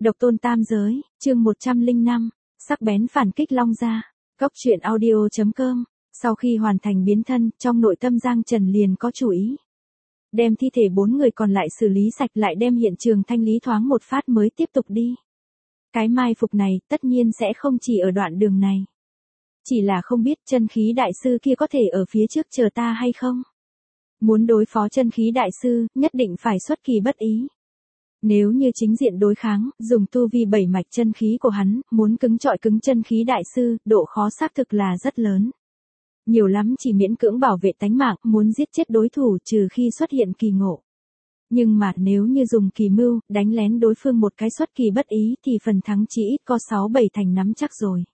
Độc tôn tam giới, chương 105, sắc bén phản kích Long gia. Cốc truyện audio.com. Sau khi hoàn thành biến thân, trong nội tâm Giang Trần liền có chủ ý. Đem thi thể 4 người còn lại xử lý sạch, lại đem hiện trường thanh lý thoáng một phát mới tiếp tục đi. Cái mai phục này tất nhiên sẽ không chỉ ở đoạn đường này. Chỉ là không biết chân khí đại sư kia có thể ở phía trước chờ ta hay không. Muốn đối phó chân khí đại sư, nhất định phải xuất kỳ bất ý. Nếu như chính diện đối kháng, dùng tu vi 7 mạch chân khí của hắn, muốn cứng trọi cứng chân khí đại sư, độ khó xác thực là rất lớn. Nhiều lắm chỉ miễn cưỡng bảo vệ tánh mạng, muốn giết chết đối thủ trừ khi xuất hiện kỳ ngộ. Nhưng mà nếu như dùng kỳ mưu, đánh lén đối phương một cái xuất kỳ bất ý thì phần thắng chỉ ít có 6-7 thành nắm chắc rồi.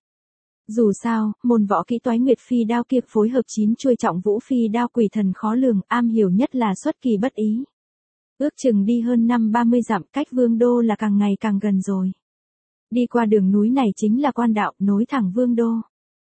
Dù sao, môn võ kỹ Toái Nguyệt Phi đao kia phối hợp 9 chuôi Trọng Vũ Phi đao quỷ thần khó lường, am hiểu nhất là xuất kỳ bất ý. Ước chừng đi hơn 30 dặm, cách Vương Đô là càng ngày càng gần rồi. Đi qua đường núi này chính là quan đạo, nối thẳng Vương Đô.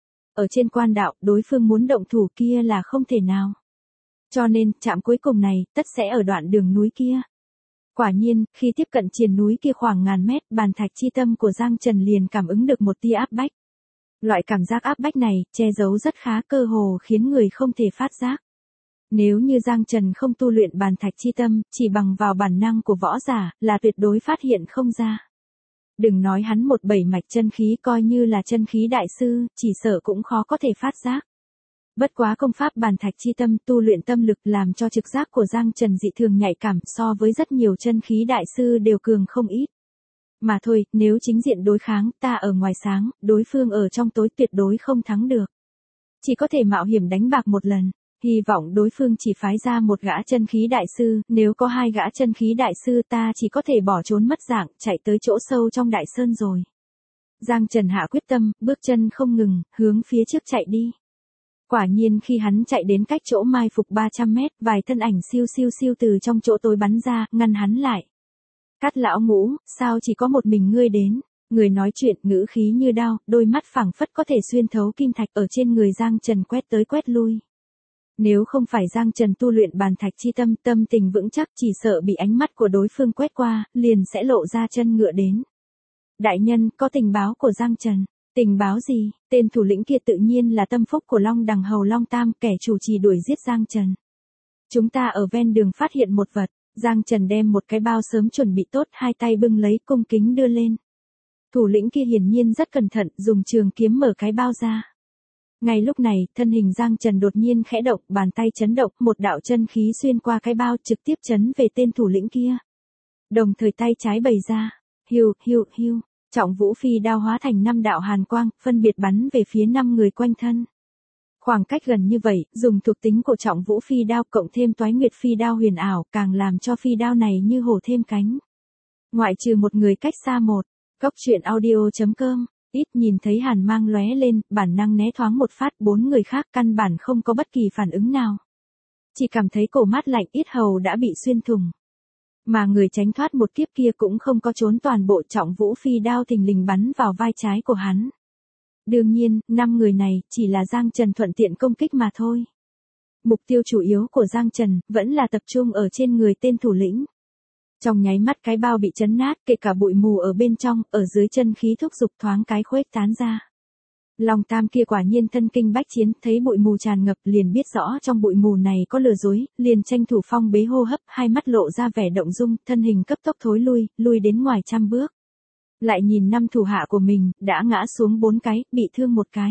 Ở trên quan đạo, đối phương muốn động thủ kia là không thể nào. Cho nên, trạm cuối cùng này, tất sẽ ở đoạn đường núi kia. Quả nhiên, khi tiếp cận triền núi kia khoảng ngàn mét, bàn thạch chi tâm của Giang Trần liền cảm ứng được một tia áp bách. Loại cảm giác áp bách này, che giấu rất khá, cơ hồ khiến người không thể phát giác. Nếu như Giang Trần không tu luyện bàn thạch chi tâm, chỉ bằng vào bản năng của võ giả, là tuyệt đối phát hiện không ra. Đừng nói hắn một 7 mạch chân khí, coi như là chân khí đại sư, chỉ sợ cũng khó có thể phát giác. Bất quá công pháp bàn thạch chi tâm tu luyện tâm lực làm cho trực giác của Giang Trần dị thường nhạy cảm, so với rất nhiều chân khí đại sư đều cường không ít. Mà thôi, nếu chính diện đối kháng, ta ở ngoài sáng, đối phương ở trong tối, tuyệt đối không thắng được. Chỉ có thể mạo hiểm đánh bạc một lần. Hy vọng đối phương chỉ phái ra một gã chân khí đại sư, nếu có 2 gã chân khí đại sư ta chỉ có thể bỏ trốn mất dạng, chạy tới chỗ sâu trong đại sơn rồi. Giang Trần hạ quyết tâm, bước chân không ngừng, hướng phía trước chạy đi. Quả nhiên khi hắn chạy đến cách chỗ mai phục 300 mét, vài thân ảnh siêu siêu từ trong chỗ tối bắn ra, ngăn hắn lại. Cát lão Ngũ, sao chỉ có một mình ngươi đến? Người nói chuyện ngữ khí như đao, đôi mắt phảng phất có thể xuyên thấu kim thạch, ở trên người Giang Trần quét tới quét lui. Nếu không phải Giang Trần tu luyện bàn thạch chi tâm, tâm tình vững chắc, chỉ sợ bị ánh mắt của đối phương quét qua, liền sẽ lộ ra chân ngựa đến. Đại nhân, có tình báo của Giang Trần. Tình báo gì? Tên thủ lĩnh kia tự nhiên là tâm phúc của Long Đằng Hầu Long Tam, kẻ chủ trì đuổi giết Giang Trần. Chúng ta ở ven đường phát hiện một vật. Giang Trần đem một cái bao sớm chuẩn bị tốt, 2 tay bưng lấy, cung kính đưa lên. Thủ lĩnh kia hiển nhiên rất cẩn thận, dùng trường kiếm mở cái bao ra. Ngay lúc này, thân hình Giang Trần đột nhiên khẽ động, bàn tay chấn động, một đạo chân khí xuyên qua cái bao, trực tiếp chấn về tên thủ lĩnh kia. Đồng thời tay trái bày ra, hiu, Trọng Vũ Phi đao hóa thành 5 đạo hàn quang, phân biệt bắn về phía 5 người quanh thân. Khoảng cách gần như vậy, dùng thuộc tính của Trọng Vũ Phi đao cộng thêm Toái Nguyệt Phi đao huyền ảo, càng làm cho phi đao này như hổ thêm cánh. Ngoại trừ một người cách xa một, Cốc truyện audio.com. Ít nhìn thấy hàn mang lóe lên, bản năng né thoáng một phát, 4 người khác căn bản không có bất kỳ phản ứng nào. Chỉ cảm thấy cổ mát lạnh, yết hầu đã bị xuyên thủng. Mà người tránh thoát một kiếp kia cũng không có trốn, toàn bộ Trọng Vũ Phi đao thình lình bắn vào vai trái của hắn. Đương nhiên, 5 người này chỉ là Giang Trần thuận tiện công kích mà thôi. Mục tiêu chủ yếu của Giang Trần vẫn là tập trung ở trên người tên thủ lĩnh. Trong nháy mắt cái bao bị chấn nát, kể cả bụi mù ở bên trong, ở dưới chân khí thúc dục thoáng cái khuếch tán ra. Long Tam kia quả nhiên thân kinh bách chiến, thấy bụi mù tràn ngập liền biết rõ trong bụi mù này có lừa dối, liền tranh thủ phong bế hô hấp, 2 mắt lộ ra vẻ động dung, thân hình cấp tốc thối lui đến ngoài trăm bước. Lại nhìn 5 thủ hạ của mình, đã ngã xuống 4 cái, bị thương 1 cái.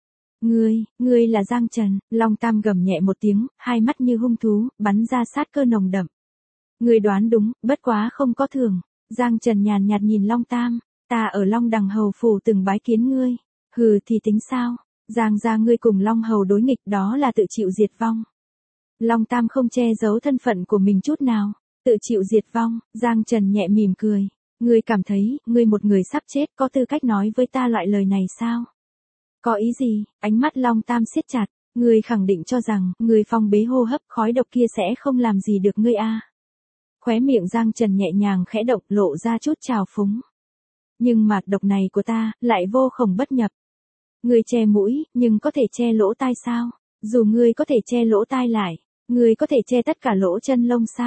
Ngươi là Giang Trần, Long Tam gầm nhẹ một tiếng, 2 mắt như hung thú, bắn ra sát cơ nồng đậm. Ngươi đoán đúng, bất quá không có thường. Giang Trần nhàn nhạt nhìn Long Tam, ta ở Long Đằng Hầu phủ từng bái kiến ngươi. Hừ thì tính sao? Giang gia ngươi cùng Long Hầu đối nghịch, đó là tự chịu diệt vong. Long Tam không che giấu thân phận của mình chút nào. Tự chịu diệt vong, Giang Trần nhẹ mỉm cười. Ngươi cảm thấy, ngươi một người sắp chết có tư cách nói với ta loại lời này sao? Có ý gì? Ánh mắt Long Tam siết chặt. Ngươi khẳng định cho rằng, ngươi phong bế hô hấp khói độc kia sẽ không làm gì được ngươi à? Khóe miệng Giang Trần nhẹ nhàng khẽ động, lộ ra chút trào phúng. Nhưng mà độc này của ta, lại vô khổng bất nhập. Ngươi che mũi, nhưng có thể che lỗ tai sao? Dù ngươi có thể che lỗ tai lại, ngươi có thể che tất cả lỗ chân lông sao?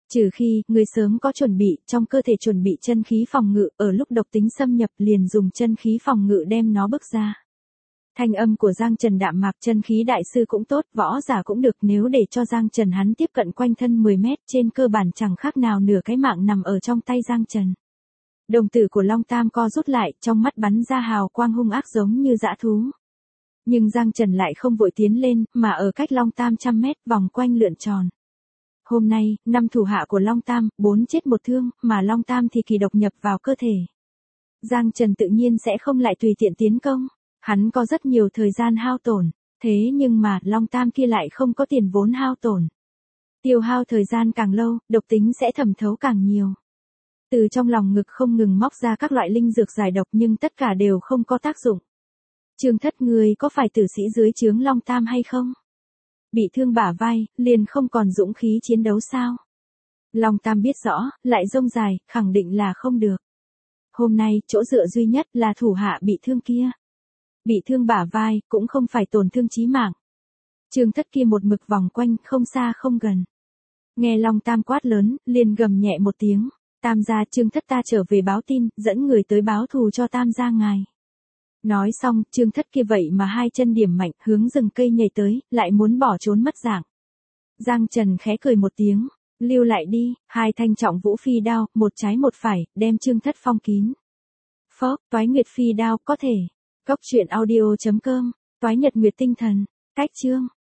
Trừ khi, người sớm có chuẩn bị, trong cơ thể chuẩn bị chân khí phòng ngự, ở lúc độc tính xâm nhập liền dùng chân khí phòng ngự đem nó bức ra. Thanh âm của Giang Trần đạm mạc, chân khí đại sư cũng tốt, võ giả cũng được, nếu để cho Giang Trần hắn tiếp cận quanh thân 10 mét, trên cơ bản chẳng khác nào nửa cái mạng nằm ở trong tay Giang Trần. Đồng tử của Long Tam co rút lại, trong mắt bắn ra hào quang hung ác giống như dã thú. Nhưng Giang Trần lại không vội tiến lên, mà ở cách Long Tam trăm mét vòng quanh lượn tròn. Hôm nay, 5 thủ hạ của Long Tam, 4 chết 1 thương, mà Long Tam thì kỳ độc nhập vào cơ thể. Giang Trần tự nhiên sẽ không lại tùy tiện tiến công. Hắn có rất nhiều thời gian hao tổn, thế nhưng mà Long Tam kia lại không có tiền vốn hao tổn. Tiêu hao thời gian càng lâu, độc tính sẽ thẩm thấu càng nhiều. Từ trong lòng ngực không ngừng móc ra các loại linh dược giải độc nhưng tất cả đều không có tác dụng. Trương Thất, người có phải tử sĩ dưới trướng Long Tam hay không? Bị thương bả vai, liền không còn dũng khí chiến đấu sao? Long Tam biết rõ, lại rông dài, khẳng định là không được. Hôm nay, chỗ dựa duy nhất là thủ hạ bị thương kia. Bị thương bả vai, cũng không phải tổn thương chí mạng. Trương Thất kia một mực vòng quanh, không xa không gần. Nghe Long Tam quát lớn, liền gầm nhẹ một tiếng. Tam gia, Trương Thất ta trở về báo tin, dẫn người tới báo thù cho Tam gia ngài. Nói xong, Trương Thất kia vậy mà 2 chân điểm mạnh, hướng rừng cây nhảy tới, lại muốn bỏ trốn mất dạng. Giang Trần khẽ cười một tiếng, lưu lại đi, 2 thanh trọng vũ phi đao, một trái một phải, đem Trương Thất phong kín. Phó, Toái Nguyệt phi đao, có thể. Cốc truyện audio.com, Toái Nhật Nguyệt tinh thần, cách chương.